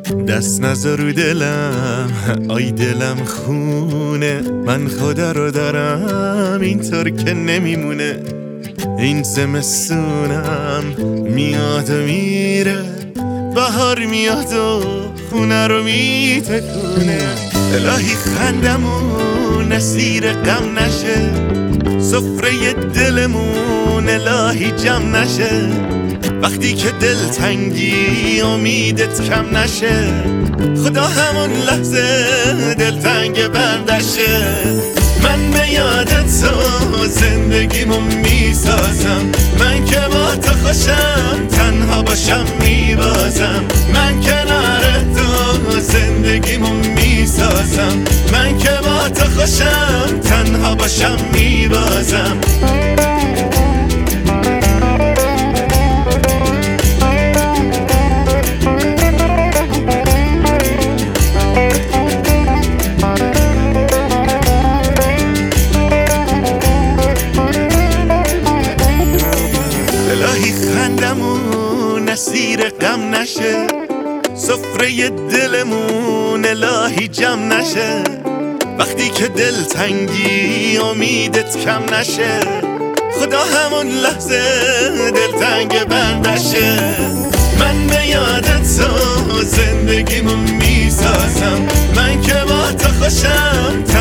دست نذار رو دلم، آی دلم خونه، من خدا رو دارم اینطور که نمیمونه. این زمستونم میاد و میره، بهار میاد و خونه رو میتکونه. الهی خندمون اسیر غم نشه، سفره دلمون الهی جمع نشه. وقتی که دلتنگی امیدت کم نشه، خدا همون لحظه دلتنگ بندشه. من به یاد تو زندگیمو میسازم، من که با تو خوشم تنها باشم میبازم. من کنار تو زندگیمو میسازم، من که با تو خوشم تنها باشم میبازم. الهی خندمون اسیر غم نشه، سفره دلمون الهی جمع نشه. وقتی که دلتنگی امیدت کم نشه، خدا همون لحظه دلتنگ بندشه. من به یاد تو زندگیمو میسازم، من که با تو خوشم